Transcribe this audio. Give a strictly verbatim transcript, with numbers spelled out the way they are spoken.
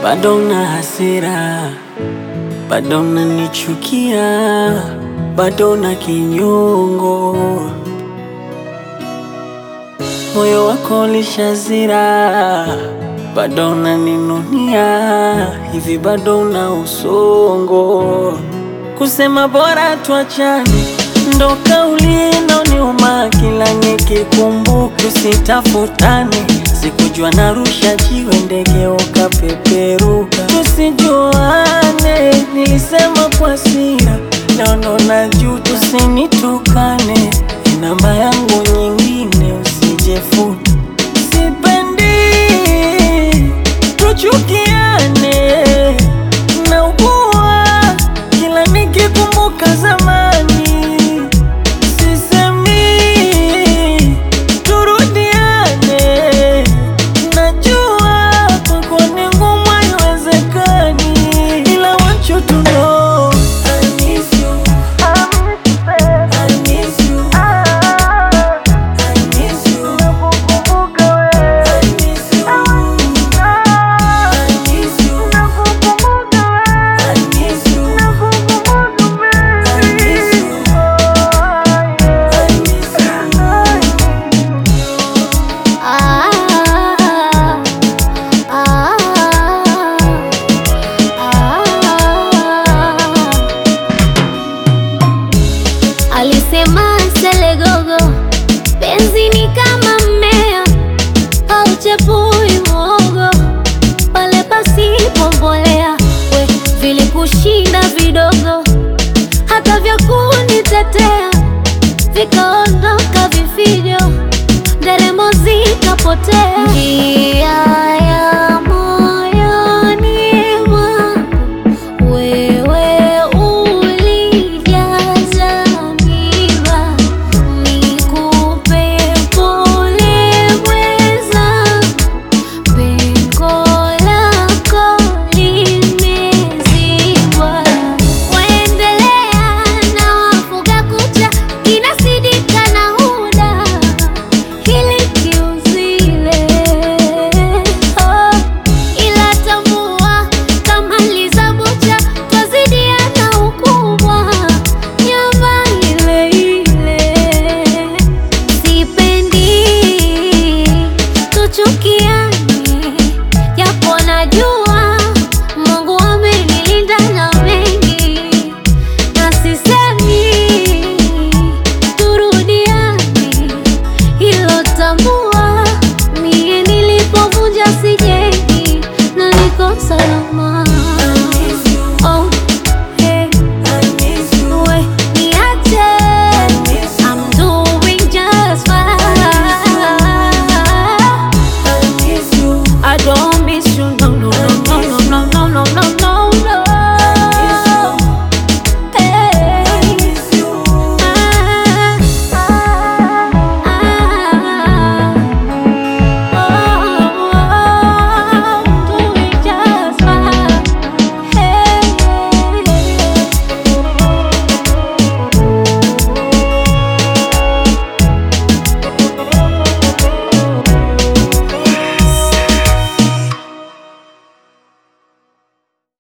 bado na hasira, bado unanichukia, bado na kinyongo. Moyo wako ulishazira, bado unaninunia, hivi bado una usongo. Kusema bora tuachane ndo kauli inaoniuma kila nikikumbuka. Tusitafutane, sikujua narusha jiwe ndege ukapeperuka. Tusijuane, nilisema kwa hasira, leo naona juu. Tusinitukane, namba yangu nyingine usijefuta. Sipendi tuchukiane, naugua kila nikikumbuka zamani. Sisemi turudiane, najua kwako ni ngumu haiwezekani, ila want you to know I miss you, I miss you, I miss you, nakukumbuka wewe, I miss you, I miss you, nakukumbuka wewe, I miss you, nakukumbuka wewe, I miss you, I miss you. Ah, ah, ah. Alisema Selegogo, penzi ni kama mmea hauchepui muogo pale pasipo mbolea. We vilikushinda vidogo, hata vya kunitetea vikaondoka vifijo, nderemo zikapotea.